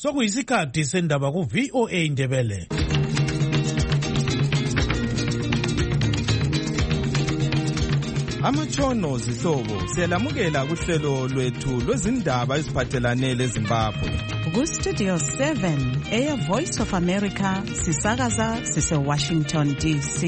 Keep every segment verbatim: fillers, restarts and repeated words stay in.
Sokuyisikhathi sendaba ku V O A Ndebele. Amatshono zihlobo siyalamukela kuhlelo lwethu lwezindaba eziphathelane leZimbabwe. Ku Studio seven eya Voice of America sisakaza sise Washington D C.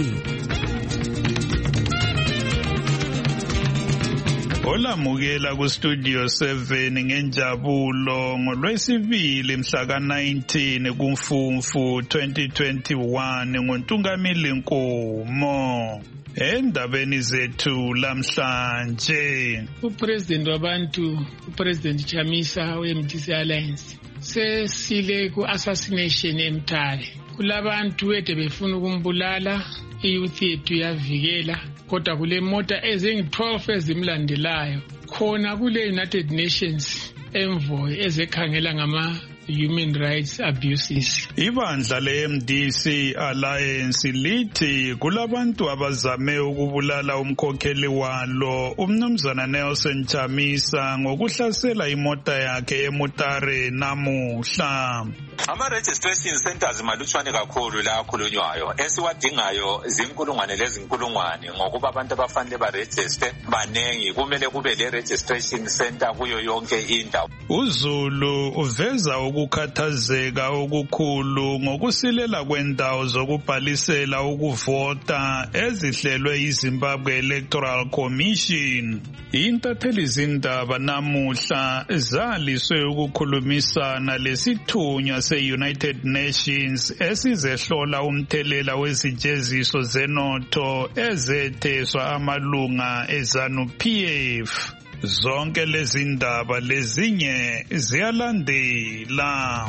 Olamukela ku Studio seven ngenjabulo ngolwesibili mhla ka nineteen kuMfumfu twenty twenty-one ngoNtungamili Nkomo. Endabeni zethu lamhlanje, uPresident wabantu uPresident Chamisa we-M D C Alliance sesile ku-assassination eMtare. Kulabantu ede befuna ukumbulala, iyouth yethu yavikela, kodwa kule mota ezingu-twelve ezimlandelayo khona kule United Nations envoy ezekhangela ngama human rights abuses. Ibandla le-M D C Alliance lithi kulabantu abazame ukubulala umkhokheli walo umnumzana Nelson Chamisa ngokuhlasela imota yakhe eMutare namuhla. Ama-registration centers malutshwane kakhulu la akhulunywayo. Esiwadingayo zinkulungwane lezinkulungwane ngokuba abantu abafanele barejiste banengi, kumele kube le-registration center kuyo yonke indawo. uZulu uveza ukukhathazeka okukhulu ngokusilela kwendawo zokubhalisela ukuvota ezihlelwe iZimbabwe Electoral Commission. Intatheli zindaba namuhla zaliswe ukukhulumisana lesithunywa se-United Nations esizehlola umthelela wezijeziso zenotho ezetheswa amalunga eZanu-P F. Zonke lezi ndaba lezinye ziyalandela.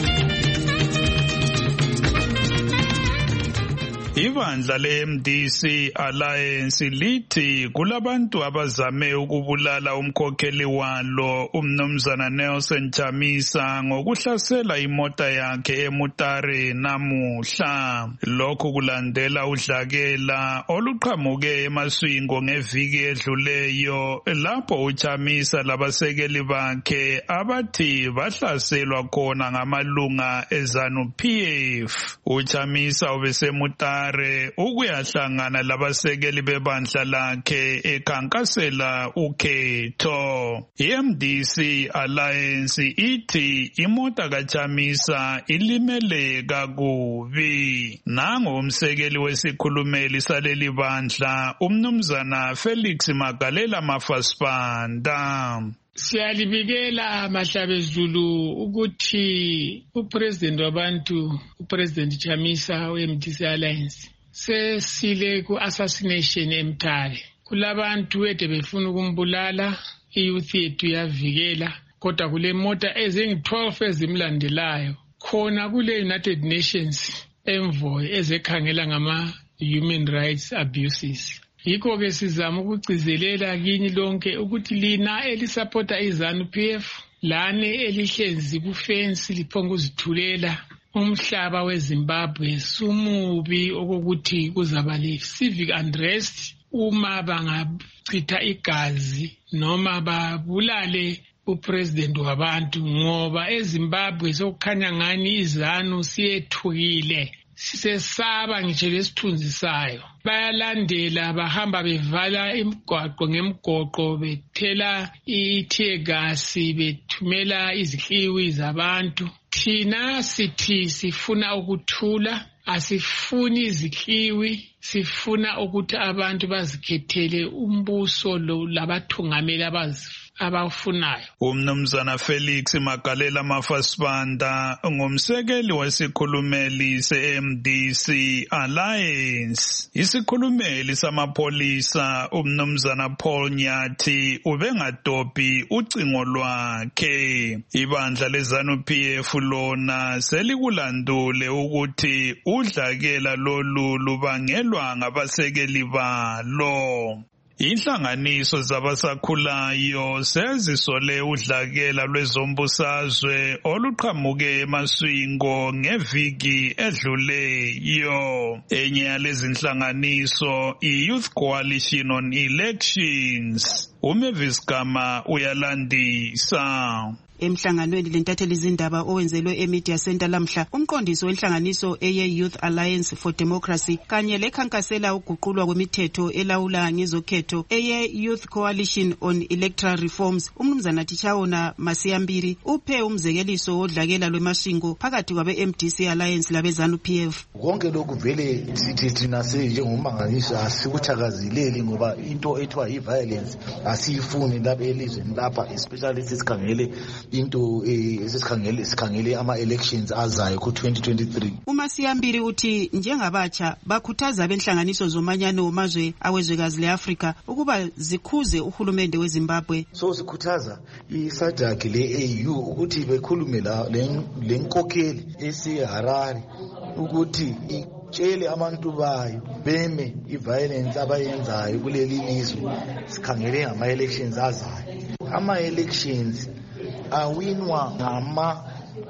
Ibandla le-M D C Alliance lithi kulabantu abazame ukubulala umkhokheli walo umnumzana Nelson Chamisa ngokuhlasela imota yakhe eMutare namuhla. Lokhu kulandela udlakela oluqhamuke eMaswingo ngeviki edluleyo lapho uChamisa labasekeli bakhe abathi bahlaselwa khona ngamalunga eZanu-P F. uChamisa ubesemutare ukuyahlangana labasekeli bebandla lakhe ekhankasela ukhetho. I-M D C Alliance ithi imota kaChamisa ilimele kakubi. Nango umsekeli wesikhulumeli saleli bandla umnumzana Felix Magalela Mafasipanda. Siyalibikela Mahlabezulu ukuthi uPresident wabantu uPresident Chamisa we-M D C Alliance sesile ku-assassination eMtare. Kulabantu ede befuna ukumbulala, iyouth yethu yavikela, kodwa kule mota ezingu-twelve ezimlandelayo khona kule United Nations envoy ezekhangela ngama human rights abuses. Yikho ke sizama ukugcizelela kini lonke ukuthi lina elisupporta iZanu-P F lane elihlezi kufensi liphonga uzithulela umhlaba weZimbabwe sumubi okokuthi kuzaba le civic unrest uma bangachitha igazi noma babulale uPresident wabantu, ngoba eZimbabwe sokukhanya ngani iZanu siyethukile, sisesaba ngitshe lesithunzi sayo. Bayalandela bahamba bevala imigwaqo ngemgoqo, bethela i-tear gas, bethumela izihliwi zabantu. Thina sithi sifuna ukuthula, asifuni izihliwi, sifuna ukuthi abantu bazikhethele umbuso lo labathungameli abazifuna abafunayo. Umnumzana Felix Magalela Mafasipanda ngumsekeli wesikhulumeli se-M D C Alliance. Isikhulumeli samapholisa umnumzana Paul Nyathi ubengadobhi ucingo lwakhe. Ibandla leZanu-P F lona selikulandule ukuthi udlakela lolu lubangelwa ngabasekeli balo. Inhlanganiso zabasakhulayo sezisole udlakela lwezombusazwe oluqhamuke eMaswingo ngeviki edluleyo. Enye yalezi inhlanganiso i-Youth Coalition on Elections. uMavis Gama uyalandisa. Emhlanganweni lentatheli izindaba owenzelwe eMedia Center lamhla, umqondisi wenhlanganiso eye Youth Alliance for Democracy kanye lekhankasela uguqulwa kwemithetho elawula ngezokhetho eye Youth Coalition on Electoral Reforms, umnumzana Tichaona Masiyambiri uphe umzekeliso wodlakela lwemashingo phakathi kwabe M D C Alliance labe ZANU P F. Konke lokhu vele sithi thina njengomanganiso asikuthakazileli ngoba into ethiwa i-violence asiyifuni lapha elizweni lapha, especially sisikhangele into esikhangele sikhangele ama elections azayo ku twenty twenty-three. uMasiyambiri uthi njengabatsha bakhuthaza benhlanganiso zomanyano wamazwe awezwekazi leAfrika ukuba zikhuze uhulumende weZimbabwe. So sikhuthaza iSADC le-A U ukuthi bekhulume la lenkokheli esiHarare ukuthi tshele abantu bayo beme i-violence abayenzayo kuleli lizwe. Sikhangele ngama elections azayo. Ama elections awinwa ngama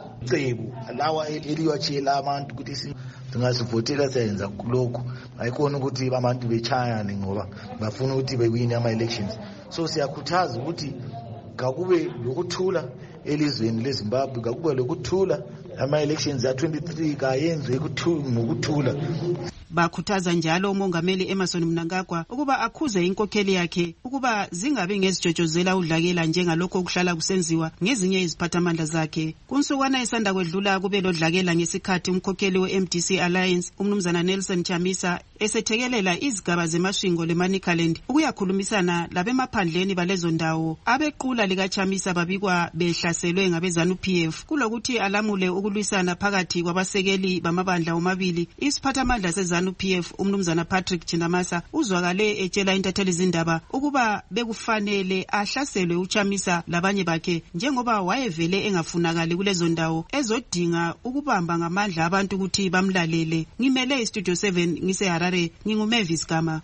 cebo lawa eliwatshela abantu ukuthi singasivotela senza lokho, ayikona ukuthi abantu bechayane ngoba bafuna ukuthi bewine ama elections. So siyakhuthaza ukuthi kakube lokuthula elizweni leZimbabwe, kakube lokuthula ama elections ya twenty-three kayenzwe ngokuthula. Bakhuthaza njalo umongameli Emmerson Mnangagwa ukuba akhuze inkokheli yakhe ukuba zingabe ngezijojozela udlakela njengalokho okuhlala kusenziwa ngezinye iziphathamandla zakhe. Kunsukwana esanda kwedlula kube lodlakela ngesikhathi umkhokheli we-M D C Alliance umnumzana Nelson Chamisa esethekelela izigaba zemashingo leManicaland ukuyakhulumisana labemaphandleni balezo ndawo. Abequla lika Chamisa babikwa behlaselwe ngabe ZANU P F kulokuthi alamule ukulwisana phakathi kwabasekeli bamabandla omabili. Isiphathamandla seZANU P F umnumzana Patrick Chinamasa uzwakale etshela intatheli izindaba ukuba bekufanele ahlaselwe uChamisa labanye bakhe njengoba wayevele engafunakali kulezo ndawo ezodinga ukubamba ngamandla abantu ukuthi bamlalele. Ngimele iStudio seven ngise Harare, nginguMavis Gama.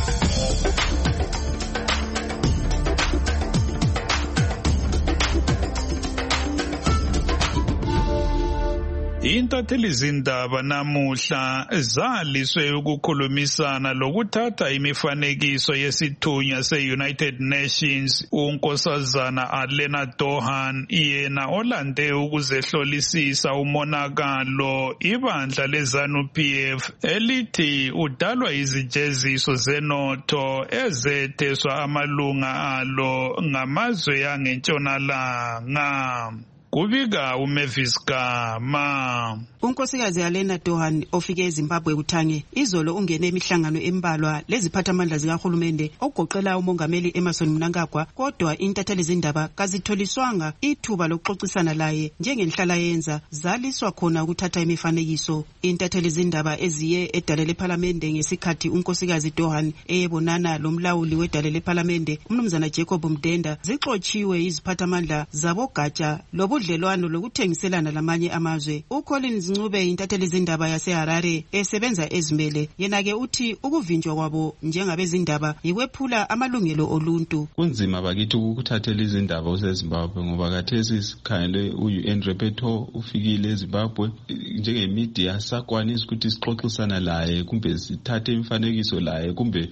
Intatheli izindaba namuhla zaliswe ukukhulumisana lokuthatha imifanekiso yesithunywa se-United Nations unkosazana Alena Dohan, yena olande ukuzehlolisisa umonakalo ibandla leZANU P F elithi udalwa izijeziso zenotho ezetheswa amalunga alo ngamazwe angentshonalanga. Kubika uMavis Gama. Unkosikazi Alena Dohan ofike eZimbabwe kuthange izolo ungene emihlangano embalwa leziphathamandla zikahulumende ogoqela umongameli Emmerson Mnangagwa, kodwa intatheli izindaba kazitholiswanga ithuba lokuxoxisana laye njengenhlala yenza zaliswa khona ukuthatha imifanekiso. Intatheli izindaba eziye edale leParlamente ngesikhathi unkosikazi Dohan eyebonana lomlawuli wedale leParlamente umnumzana Jacob Mdenda zixotshiwe iziphathamandla zabogatsha lobudlelwano lokuthengiselana lamanye amazwe. uCollins Ncube intatheli izindaba yaseHarare esebenza ezimele yena ke uthi ukuvinjwa kwabo njengabezindaba yikwephula amalungelo oluntu. Kunzima bakithi ukuthathela izindaba useZimbabwe ngoba kathesi sikhangele u-U N Rapporteur ufikile eZimbabwe njengemedia sakwanisa ukuthi sixoxisana laye kumbe sithathe imifanekiso laye kumbe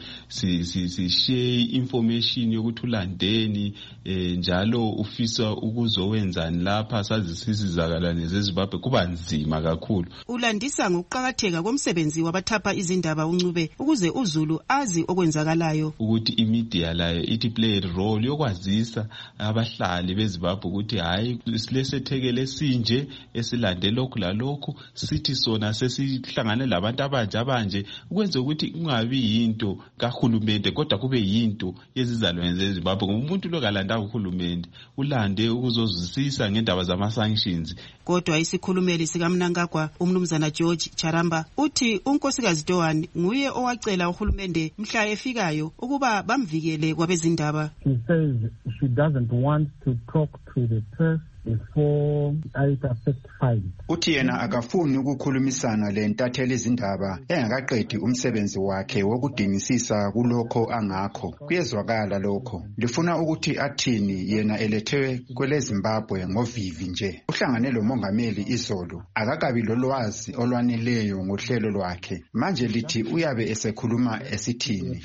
si-share information yokuthi ulandeni njalo ufisa ukuzowenzani lapha sazisizakala nezeZimbabwe kuba nzima kakhulu. Ulandisa ngokuqhakatheka komsebenzi wabathapha izindaba uNcube ukuze uZulu azi okwenzakalayo, ukuthi imedia layo ithi play role yokwazisa abahlali beZimbabwe ukuthi hayi silesethekele sinje esilande lokhu lalokhu sithi sona sesihlangane labantu abanje abanje ukwenza ukuthi kungabi yinto kahulumende kodwa kube yinto yezizalwane zeZimbabwe. Umuntu lokalanda uhulumende ulande ukuzozwisisa ngendaba zama sanctions. Kodwa isikhulumeli sikaMnangagwa umnumzana George Charamba uthi unkosikazi Dohan nguye owacela uhulumende mhla efikayo ukuba bamvikele kwabezindaba. She says she doesn't want to talk to the press before it affect fine. Uthi yena akafuni ukukhulumisana le ntatheli izindaba engakaqedi umsebenzi wakhe wokudingisisa kulokho angakho. Kuyezwakala lokho. Lifuna ukuthi athini yena elethewe kwele Zimbabwe ngovivi nje. Uhlangane lo mongameli izolo akakabi lolwazi olwaneleyo ngohlelo lwakhe. Manje lithi uyabe esekhuluma esithini.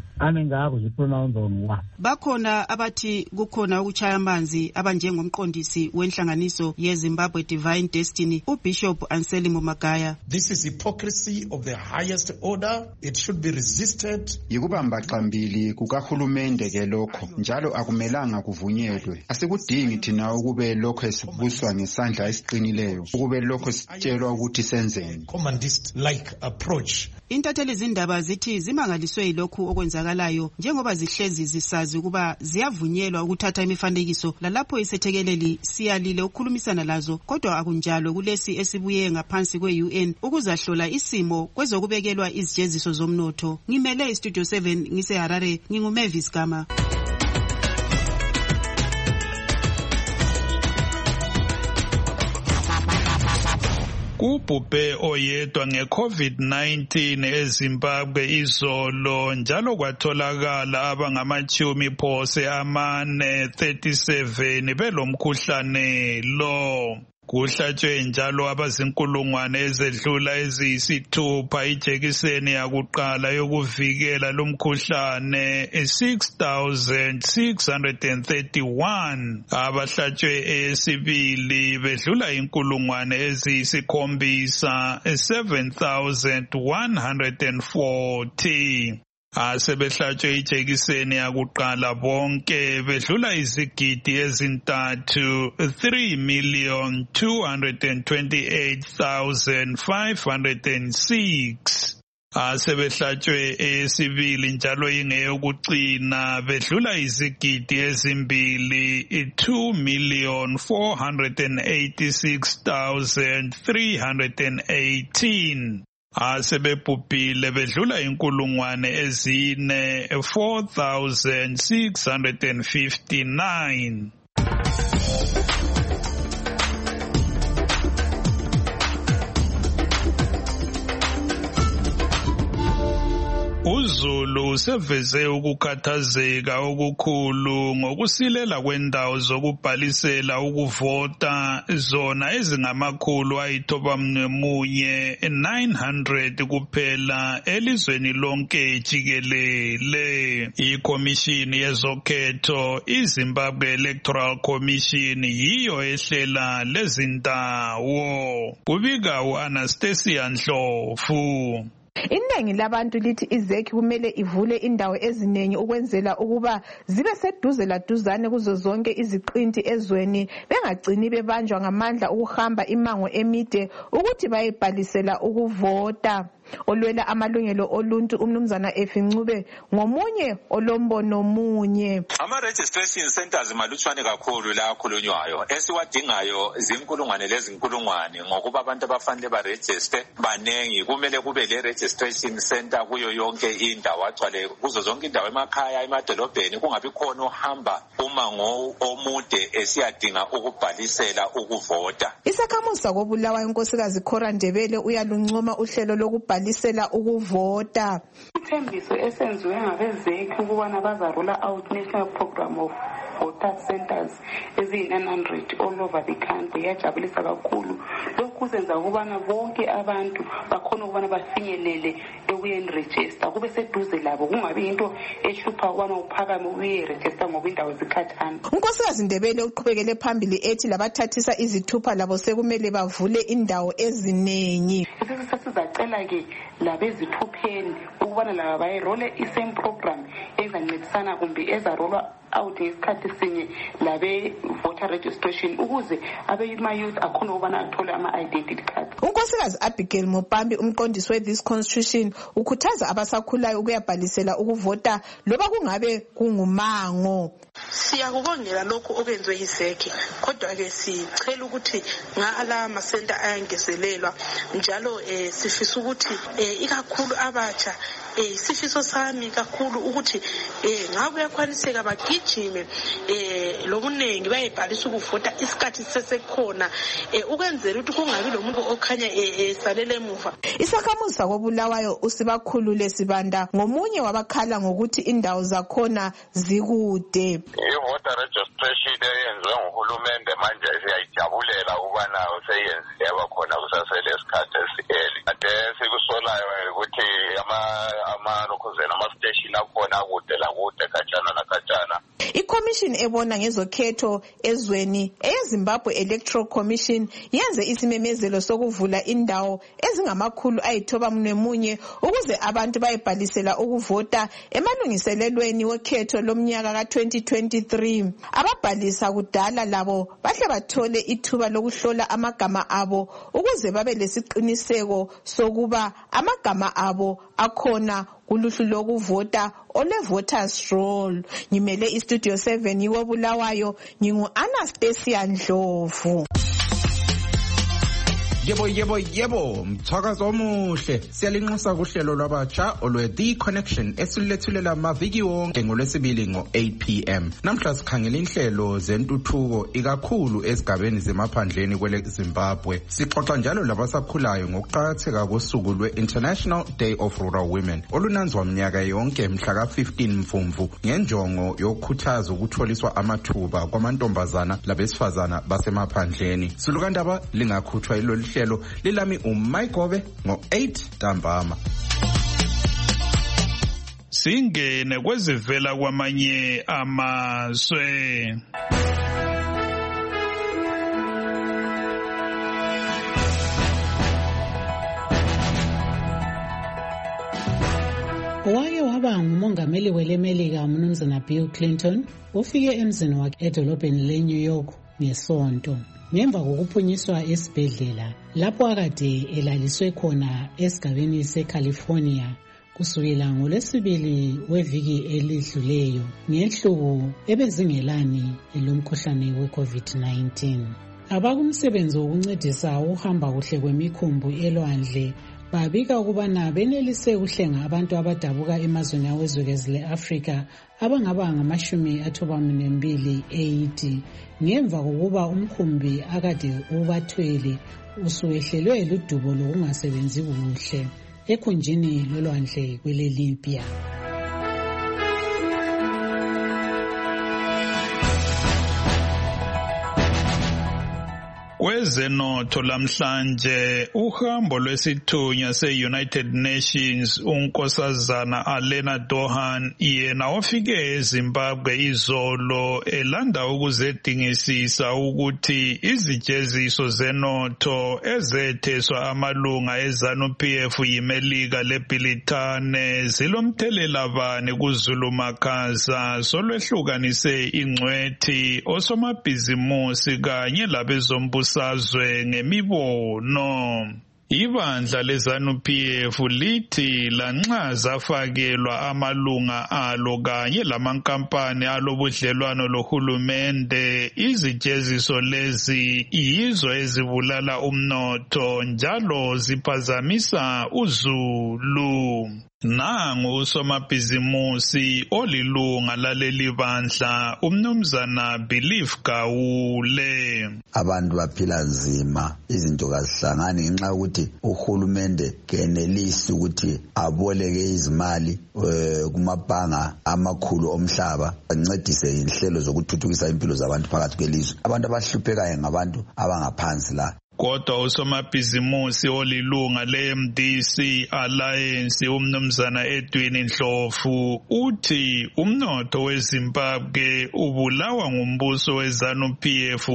Bakhona abathi kukhona ukuchaya amanzi abanjengomqondisi wenhlanganiso yeZimbabwe Divine Destiny uBishop Anselmo Magaya. This is hypocrisy of the highest order. It should be resisted. Yikubamba xambili kukahulumende ke lokho njalo akumelanga kuvunyelwe. Asikudingi thina ukube lokho esibuswa ngesandla esiqinileyo ukube lokho sitshelwa ukuthi senzeni. Commandist like approach. Intatheli izindaba zithi zimangaliswe yilokhu okwenzakalayo njengoba zihlezi zisazi ukuba ziyavunyelwa ukuthatha imifanekiso lalapho isethekeleli siyalile ukukhulumisana lazo kodwa akunjalo kulesi esibuye ngaphansi kwe-U N ukuzahlola isimo kwezokubekelwa izijeziso zomnotho. Ngimele iStudio seven ngiseHarare nginguMavis Gama. Kubhubhe oyedwa nge-COVID nineteen eZimbabwe izolo njalo kwatholakala abangamachumi phose amane thirty-seven belomkhuhlane lo. Kuhlatshwe njalo abazinkulungwane ezedlula eziyisithupha ijekiseni yakuqala yokuvikela lomkhuhlane six thousand six hundred thirty-one. Abahlatshwe esibili bedlula inkulungwane eziyisikhombisa seven thousand one hundred forty. Asebehlatshwe ijekiseni yakuqala bonke bedlula izigidi ezintathu three million two hundred twenty-eight thousand five hundred six. Asebehlatshwe esibili njalo ingeyokucina bedlula izigidi ezimbili two million four hundred eighty-six thousand three hundred eighteen. Asebebhubhile bedlula inkulungwane ezine four thousand six hundred fifty-nine. uZulu seveze ukukhathazeka okukhulu ngokusilela kwendawo zokubhalisela ukuvota zona ezingamakhulu ayithobamunye nine hundred kuphela elizweni lonke jikelele. Ikomishini yezokhetho iZimbabwe Electoral Commission yiyo ehlela lezindawo. Kubika uAnastasia Ndlovu. Iningi labantu lithi izeki kumele ivule indawo eziningi ukwenzela ukuba zibe seduze laduzane kuzo zonke iziqinti ezweni bengagcini bebanjwa ngamandla ukuhamba imango emide ukuthi bayibhalisela ukuvota. Olwela amalungelo oluntu umnumzana Efincube ngomunye olombono munye. Ama registration centers malutshwane kakhulu la akhulunywayo esiwadingayo zinkulungwane lezinkulungwane ngokuba abantu abafanele ba register banengi kumele kube le registration center kuyo yonke indawo agcwale kuzo zonke indawo emakhaya emadolobheni kungabi khona uhamba umango omude esiyadinga ukubhalisela ukuvota. Isakhamuzi sakobulawa inkosikazi Khora Ndebele uyaluncoma uhlelo lokubhalisela balisela ukuvota. Ithembiso esenziwe ngabezeki ukubana bazarola out national program of voter centers eziyi nine hundred all over the country yajabulisa kakhulu. Lokhu kuzenza ukubana bonke abantu bakhona ukubana bafinyelele ekuyeni register kube seduze labo kungabi into ehlupha ukubana uphakame uye register ngoba indawo zikhathana. Unkosikazi Ndebele uqhubekele phambili ethi labathathisa izithupha labo sekumele bavule indawo ezinengi. Sizacela ke labezithupheni ukubana laba bayirole isame program ezancedisana kumbe ezarolwa out ngesikhathi sinye labe voter registration ukuze abeyima youth akhona ukubana athole ama identity cards. Unkosikazi Abigail Mopambi umqondisi we this constitution ukhuthaza abasakhulayo ukuyabhalisela ukuvota loba kungabe kungumango. Siyakubongela lokho okwenzwe yizeki kodwa ke sicela ukuthi ngala ama center ayangezelelwa njalo eh sifisa ukuthi eh ikakhulu abatsha eh isifiso sami kakhulu ukuthi eh ngabe uyakhwaniseka bagijime eh lobuningi bayibhalisa ukuvota isikhathi sesekhona eh ukwenzela ukuthi kungabi lomuntu okhanya esalele emuva. Isakhamuzi sakobulawayo usibakhulule Sibanda ngomunye wabakhala ngokuthi indawo zakhona zikude. I-voter registration eyenziwe nguhulumende manje siyayijabulela ukubana useyenzile yabakhona kusasele isikhathi esiheli. Ade sikusolayo ukuthi ama-lokhuzeni ama-station akhona kude lakude khatshana nakhatshana. I-Commission ebona ngezokhetho ezweni eyeZimbabwe Electoral Commission yenze isimemezelo sokuvula indawo ezingamakhulu ayithoba mnemunye ukuze abantu bayibhalisela ukuvota emalungiselelweni wekhetho lomnyaka ka twenty twenty-three. Ababhalisa kudala labo bahle bathole ithuba lokuhlola amagama abo ukuze babe lesiqiniseko sokuba amagama abo akhona kuluhlu lokuvota ole voters roll. Ngimele istudio seven yiwo Bulawayo, ngingu Anastasia Ndlovu. Yebo yebo yebo mthakazo omuhle siyalinxusa kuhlelo lwabatsha olwe The Connection esilethulela amaviki wonke ngolwesibili ngo eight p m namhla sikhangela inhlelo zentuthuko ikakhulu esigabeni zemaphandleni kwele Zimbabwe. Sixoxa njalo labasakhulayo ngokuqhakatheka kosuku lwe-International Day of Rural Women olunanzwa mnyaka yonke mhla ka fifteen Mfumfu ngenjongo yokukhuthaza ukutholiswa amathuba kwamantombazana labesifazana basemaphandleni. Sulukandaba lingakhuthwa ilolu hlelo lilami uMayigobe ngo eight ntambama. Singene kwezivela kwamanye amazwe. Owake waba ngumongameli welemelika uMnumzana Bill Clinton ufike emzini wakhe edolobheni leNew York ngesonto ngemva kokuphunyiswa esibhedlela lapho akade elaliswe khona esigabeni seCalifornia kusukela ngolwesibili weviki elidluleyo ngehluku ebezingelani lomkhuhlane we-COVID nineteen. Abakumsebenzi wokuncedisa uhamba kuhle kwemikhumbi elwandle babika ukubana benelise ukuhlenga abantu abadabuka emazweni awezwekazi le-Afrika abangaba ngamashumi athobamine mbili eighty ngemva kokuba umkhumbi akade ubathwele usuwehlelwe ludubo lokungasebenzi kuhle ekhunjini lolwandle kwele Libya. Kwezenotho lamhlanje uhambo lwesithunywa se-United Nations unkosazana Alena Dohan yena ofike eZimbabwe izolo elanda ukuzedingisisa ukuthi izijeziso zenotho ezetheswa amalunga eZanu-P F yimelika leBhilithane zilomthelela bani kuzulumakhaza solwehlukanise ingcwethi osomabhizimusi kanye labezombuso sazwe ngemibono. Ibandla leZanu-P F lithi lanxa zafakelwa amalunga alo kanye lamankampani alobudlelwano lohulumende izijeziso lezi yizo ezibulala umnotho njalo ziphazamisa uzulu. Nangu usomabhizimusi olilunga laleli bandla uMnumzana Belief Gawule. Abantu baphila nzima, izinto kazihlangani ngenxa yokuthi uhulumende kenelisi ukuthi aboleke izimali kumabhanga amakhulu omhlaba ancedise inhlelo zokuthuthukisa impilo zabantu phakathi kwelizwe. Abantu abahluphekayo ngabantu abangaphansi la. Kodwa usomabhizimusi olilunga le-M D C Alliance uMnumzana Edwin Ndlovu uthi umnotho weZimbabwe ubulawa ngumbuso weZanu-P F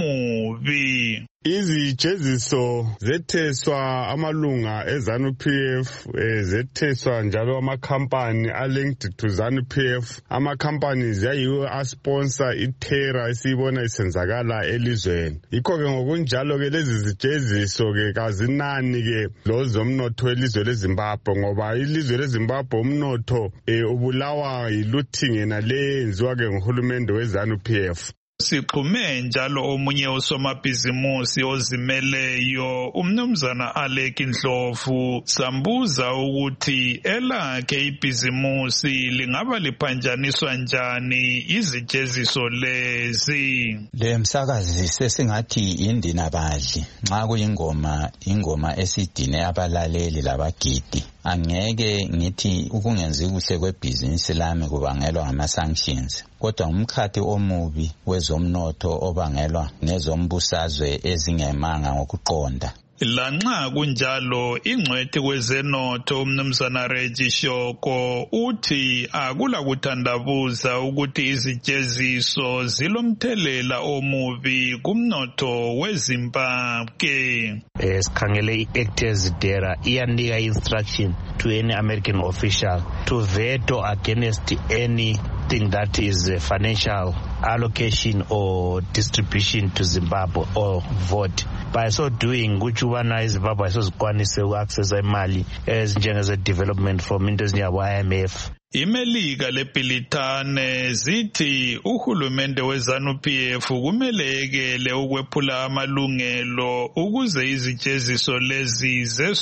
omubi. Izijeziso zetheswa amalunga eZanu-P F eh, zetheswa njalo amakhampani alinked to ZANU-P F. Amakhampani yayiwo asponsor ithera esibona isenzakala elizweni. Yikho ke ngokunjalo ke lezi zijeziso ke kazinani ke lozomnotho welizwe leZimbabwe ngoba ilizwe leZimbabwe umnotho eh, ubulawa yiluthingena lenziwa ke nguhulumende weZANU-P F. Sixhume njalo omunye osomabhizimusi ozimeleyo umnumzana Alec Ndlovu sambuza ukuthi elakhe ibhizimusi lingaba liphanjaniswa njani izijeziso lezi. Le msakazi sesingathi indina badli nxa kuyingoma ingoma esidine abalaleli labagidi. Angeke ngithi ukungenzi kuhle kwebhizinisi lami kubangelwa ngama-sanctions, kodwa umkhathi omubi wezomnotho obangelwa nezombusazwe ezingemanga ngokuqonda. Lanxa kunjalo ingcwethi kwezenotho umnumzana Reggie Shoko uthi akula kuthandabuza ukuthi izijeziso zilomthelela omubi kumnotho weZimbabwe. Sikhangele i-Actors Dera iyanika instruction to any American official to veto against anything that is financial allocation or distribution to Zimbabwe or vote. By so doing, kuchubana iZimbabwe sozikwanise uaccessa imali ezinjengeze development from into ezinjengabo-I M F. Imelika leBhilitane zithi uhulumende weZanu P F kumele ekele ukwephula amalungelo ukuze izijeziso lezi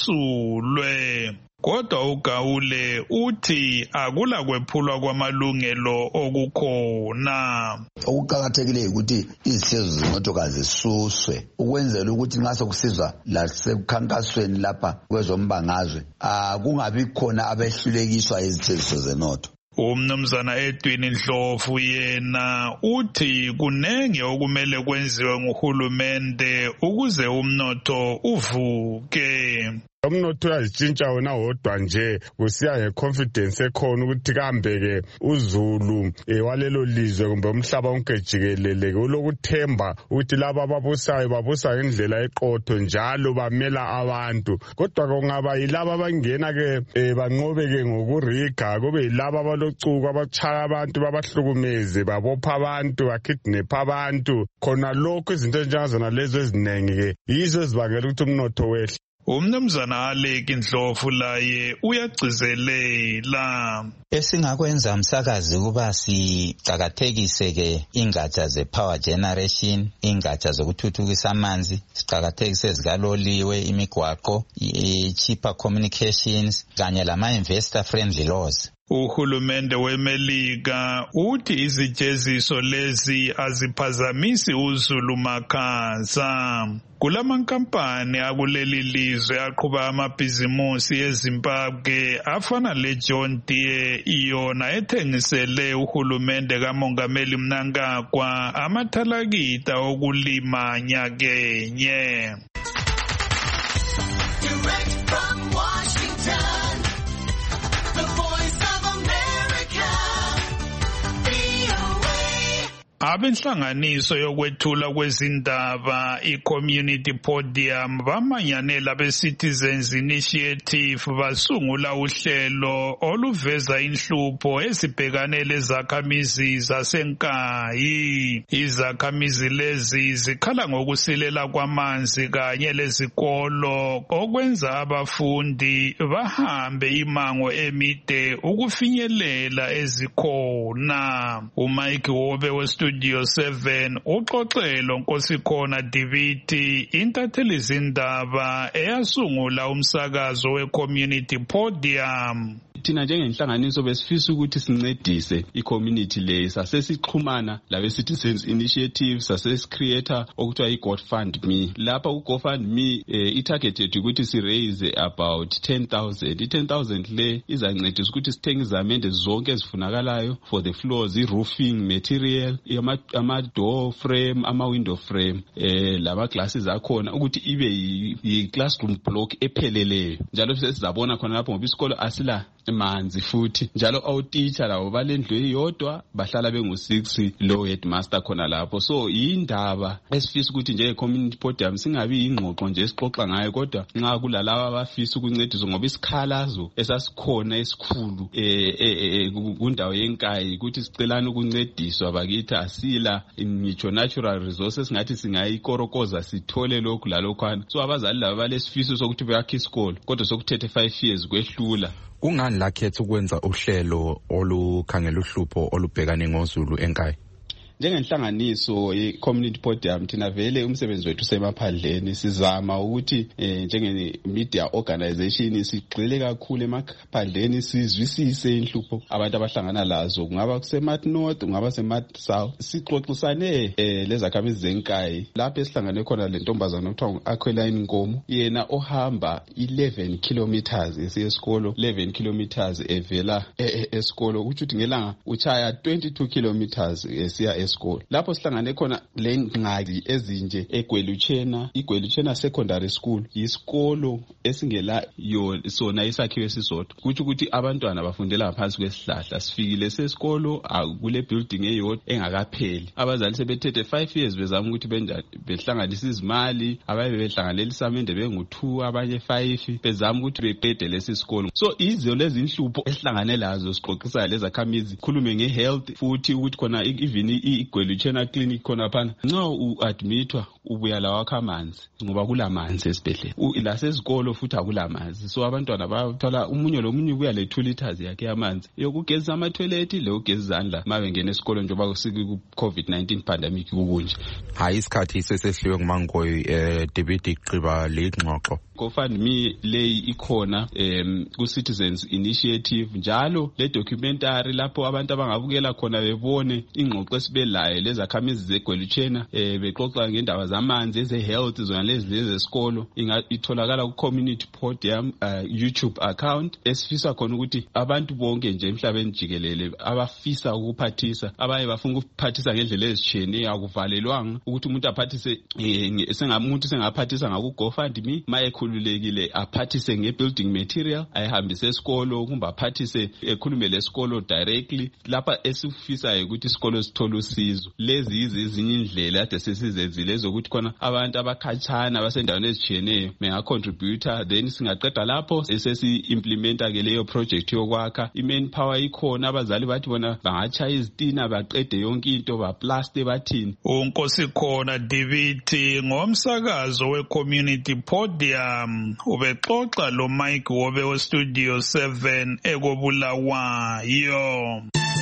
zesulwe. Kodwa uGawule uthi akula kwephulwa kwamalungelo okukhona. Okuqakathekileyo ukuthi izijeziso zinothokazi zisuswe ukwenzela ukuthi nxa sokusizwa lasekukhankasweni lapha kwezombangazwe akungabi khona abehlulekiswa izijeziso zenotho. Umnumzana Edwin Ndlovu yena uthi kunenge okumele kwenziwe nguhulumende ukuze umnotho uvuke. Umnotho uyazitshintsha wona wodwa nje kusiya ngeconfidence ekhona ukuthi kambe-ke uzulu eh, walelo lizwe kumbe umhlaba wonke jikelele ulokuthemba ukuthi laba ababusayo babusa ngendlela eqotho njalo bamela abantu. Kodwa kungaba yilaba abangena-ke eh, banqobe-ke ngokuriga kube yilaba abalocuku abatshaya abantu babahlukumeze babopha abantu bakidnapha abantu. Khona lokho izinto ezinjengazona lezo eziningi-ke yizo ezibangela ukuthi umnotho wehle. Umnumzana Alec Ndlovu laye uyagcizelela. Esingakwenza umsakazi kuba siqakathekise ke ingatsha ze-power generation, ingatsha zokuthuthukisa amanzi, siqakathekise zikaloliwe, imigwaqo, i-cheaper communications kanye lama-investor friendly laws. Uhulumende weMelika uthi izijeziso lezi aziphazamisi uzulu makhaza. Kulamankampani akuleli lizwe aqhuba amabhizimusi eZimbabwe afana leJohn Deere iyona ethengisele uhulumende kaMongameli Mnangagwa amathalakita okulima nyakenye. Abenhlanganiso yokwethula kwezindaba i-Community Podium bamanyanela be-Citizens Initiative basungula uhlelo oluveza inhlupho ezibhekane lezakhamizi zasenkayi. Izakhamizi lezi zikhala ngokusilela kwamanzi kanye lezikolo okwenza abafundi bahambe imango emide ukufinyelela ezikhona. uMike Wobe westudio Studio seven uxoxelo Nkosikhona Diviti intatheli zindaba eyasungula umsakazo we-Community Podium. Thina njengenhlanganiso besifisa ukuthi sincedise i-community le sasesixhumana labe-Citizens Initiative sasesicreator okuthiwa i-GoFundMe. Lapha ku-GoFundMe eh, i-targeted ukuthi si-raise about ten thousand. I-ten thousand le izancedisa ukuthi sithenge izamende zonke ezifunakalayo for the floors, i-roofing material, ama-door frame, ama-window frame, eh, lama-glasses akhona ukuthi ibe yi-classroom block epheleleyo. Njalo sesizabona khona lapho ngoba isikolo asila manzi futhi njalo awutitsha labo balendlu eyodwa bahlala bengu six low headmaster khona lapho. So indaba esifisa ukuthi nje community podium singabi ingxoxo nje esixoxa ngayo kodwa nxa kulalabo abafisa ukuncediswa ngoba isikhalazo esasikhona esikhulu eh kundawo yenkayi ukuthi sicelana ukuncediswa bakithi asila ngitsho natural resources ngathi singayikorokoza sithole lokhu lalokhwana. So abazali laba balesifiso sokuthi bayakhe isikolo kodwa sokuthethe five years kwehlula. Kungani lakhetha ukwenza uhlelo olukhangela uhlupho olubhekane ngozulu enkayi? njengenhlanganiso ye-community podium thina vele umsebenzi wethu semaphandleni sizama ukuthi eh, njenge-media organization sigxile kakhulu emaphandleni sizwisise inhlupho abantu abahlangana lazo, kungaba kusemat north kungaba semat south. Sixoxisane eh, lezakhamizi zenkayi lapho esihlangane khona le ntombazana okuthiwa ngu-Aqueline Nkomo, yena ohamba eleven kilometers esiya esikolo, eleven kilometers evela esikolo, ukuthi uthi ngelanga uchaya twenty-two kilometers esiya esikolo. Lapho sihlangane khona le ngqali ezinje eGweluchena. iGweluchena Secondary School yisikolo esingela yo sona isakhiwo esisodwa, kuthi ukuthi abantwana bafundela ngaphansi kwesihlahla. Sifikile sesikolo akule building eyodwa engakapheli. Abazali sebethethe five years bezama ukuthi benja behlanganisa izimali, ababe behlanganela isamende bengu two abanye five, bezama ukuthi beqede lesi sikolo. So izo lezi inhlupho esihlangane lazo sixoxisa lezi zakhamizi, khulume ngehealth futhi ukuthi khona even iGweluchena clinic khona phana nxa uadmitwa ubuya la wakha amanzi ngoba kulamanzi esibhedlela, la sezikolo futhi akulamanzi. So abantwana bathola umunye lomunye ubuya le two liters yakhe yamanzi yokugeza ama toilet le ugeza izandla mabe ngene esikolo njengoba kusiku covid nineteen pandemic kukunje. Hayi isikhathi sesehliwe nguMangoyi eh David Gqiba le ngxoxo. GoFundMe leyi ikhona um ku-Citizens Initiative, njalo le documentary lapho abantu abangabukela khona bebone ingxoxo esibelayo lezakhamizi zeGweluchena eh bexoxa ngendaba zamanzi eze-health zona lezi lezi esikolo. Itholakala ku-community podium uh, YouTube account esifisa khona ukuthi abantu bonke nje emhlabeni jikelele abafisa ukuphathisa, abaye bafuna ukuphathisa ngendlela ezitshiyeneyo, akuvalelwanga ukuthi umuntu aphathise eh, sengamuntu sengaphathisa ngaku-GoFundMe maye khululekile aphathise nge-building material ayihambise esikolo, kumbe aphathise ekhulume lesikolo directly lapha esifisayo ukuthi isikolo sithole usizo. Lezi yizi ezinye indlela ade sesizenzile zokuthi khona abantu abakhatshana abasendaweni ezitshiyeneyo bengacontributor, then singaqeda lapho sesi-implementa ke leyo project yokwakha. I-main power ikhona, abazali bathi bona bangachaya izitina baqede yonke into baplaste bathini. Unkosi khona David ngomsakazo we-community podium ubexoxa lo Mike Wobe we Studio seven ekobulawayo.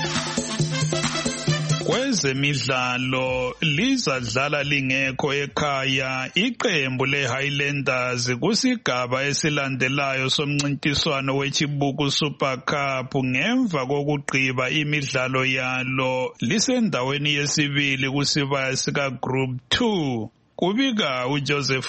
Kwezemidlalo lizadlala lingekho ekhaya iqembu leHighlanders kusigaba esilandelayo somncintiswano weChibuku Super Cup ngemva kokugqiba imidlalo yalo lisendaweni yesibili kusibaya sika Group two. Kubika uJoseph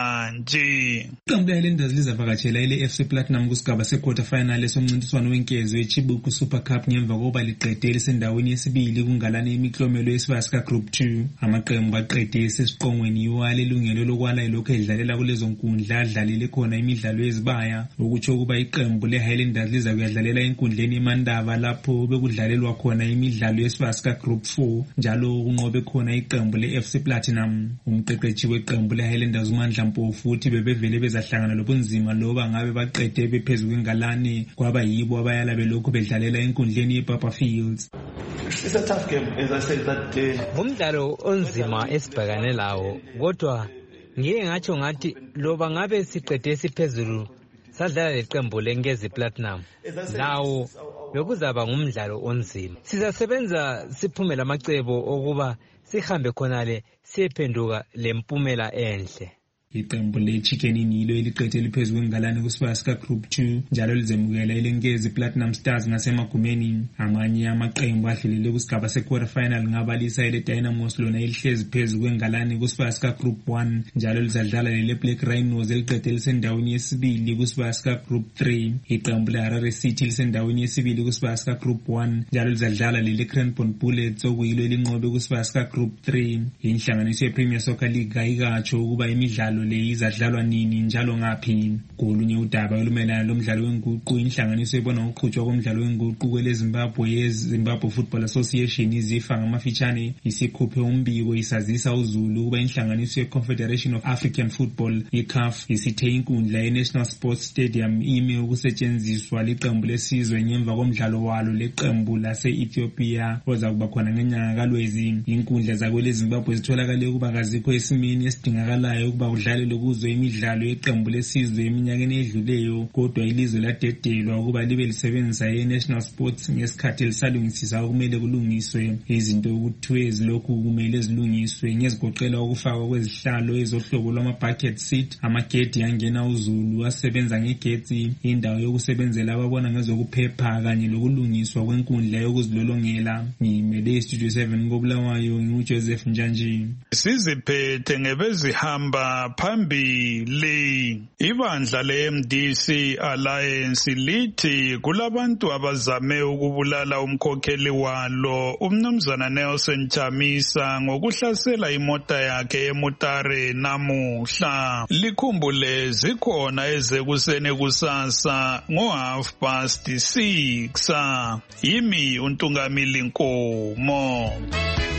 Njanji. Iqembu leHighlanders lizavakatshela ile F C Platinum kusigaba se-quarter final esomncintiswano wenkezo weChibuku Super Cup ngemva kokuba liqede lisendaweni yesibili kungalane imiklomelo yesibaya sika Group two. Amaqembu aqede sesiqongweni yiwale ilungelo lokwala lokho edlalela kulezo nkundla adlalile khona imidlalo yezibaya, ukutsho ukuba iqembu leHighlanders lizakuyadlalela enkundleni eMandaba lapho bekudlalelwa khona imidlalo yesibaya sika Group four, njalo kunqobe khona iqembu le-F C Platinum. Umqeqeshi weqembu leHighlanders uMandla Mpofu uthi bebevele bezahlangana lobunzima loba ngabe baqede bephezulu kwengalane kwaba yibo abayala belokhu bedlalela enkundleni yePapa Fields. It's a tough game, as I said that day. Umdlalo onzima esibhekane lawo, kodwa ngike ngathi ngathi loba ngabe siqede siphezulu sadlala leqembu leNkezi Platinum, nawo bekuzaba ngumdlalo onzima. Sizasebenza siphumela amacebo okuba sihambe khonale siyephenduka lempumela enhle. Iqembu leChicken Inilo eliqede liphezulu kwengalane kusibaya sika Group two njalo lizemukela ileNkezi Platinum Stars ngasemagumeni. Amanye amaqembu adlulile kusigaba se-quarter final ngabalisa ile Dynamos lona elihlezi phezulu kwengalane kusibaya sika Group one njalo lizadlala lele Black Rhinos eliqede lisendaweni yesibili kusibaya sika Group three. Iqembu leHarare City lisendaweni yesibili kusibaya sika Group one njalo lizadlala lele Cranbourne Bullets okuyilo elinqobe kusibaya sika Group three. Inhlanganiso ye-Premier Soccer League ayikatsho ukuba imidlalo le izadlalwa nini njalo ngaphi. Kolunye udaba olumelana lomdlalo wenguqu, inhlanganiso ebona ukuqhutshwa komdlalo wenguqu kweleZimbabwe yeZimbabwe Football Association izifa ngamafitshane isikhuphe umbiko isazisa uZulu ukuba inhlanganiso ye-Confederation of African Football i-C A F isithe inkundla ye-National Sports Stadium ime ukusetshenziswa liqembu lesizwe ngemva komdlalo walo leqembu lase-Ethiopia ozakuba khona ngenyanga kaLwezi. Inkundla zakweleZimbabwe zitholakale ukuba kazikho esimeni esidingakalayo ukuba kudlala badlalele kuzo imidlalo yeqembu lesizwe eminyakeni edluleyo, kodwa ilizwe ladedelwa ukuba libe lisebenzisa ye-National Sports ngesikhathi lisalungisisa okumele kulungiswe. Izinto okuthiwe ezilokhu kumele zilungiswe ngezigoqela ukufakwa kwezihlalo ezohlobo lwama-bucket seat, amagedi angena uzulu asebenza ngegetsi, indawo yokusebenzela ababona ngezokuphepha kanye lokulungiswa kwenkundla yokuzilolongela. Ngimele iStudio seven koBulawayo, nginguJoseph Njanji. Siziphethe ngebezihamba phambili. Ibandla le-M D C Alliance lithi kulabantu abazame ukubulala umkhokheli walo uMnumzana Nelson Chamisa ngokuhlasela imota yakhe eMutare namuhla. Likhumbule zikhona ezekuseni kusasa ngo half past six. Yimi uNtungamili Nkomo.